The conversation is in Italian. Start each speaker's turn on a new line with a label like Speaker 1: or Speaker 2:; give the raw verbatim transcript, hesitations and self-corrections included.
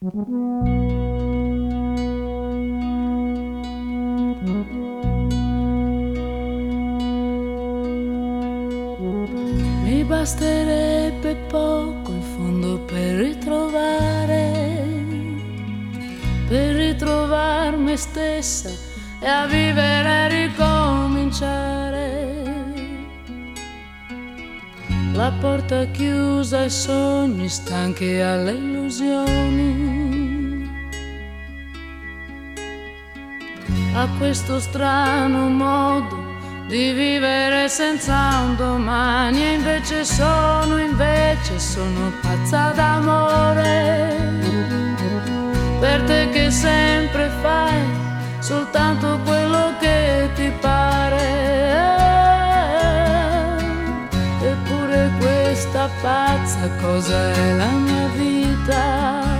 Speaker 1: Mi basterebbe poco in fondo per ritrovare, per ritrovare me stessa e a vivere e ricominciare. La porta chiusa ai sogni, stanchi alle illusioni, a questo strano modo di vivere senza un domani. E invece sono, invece sono pazza d'amore per te, che sempre fai soltanto quello che ti pare. Eppure questa pazza cosa è la mia vita?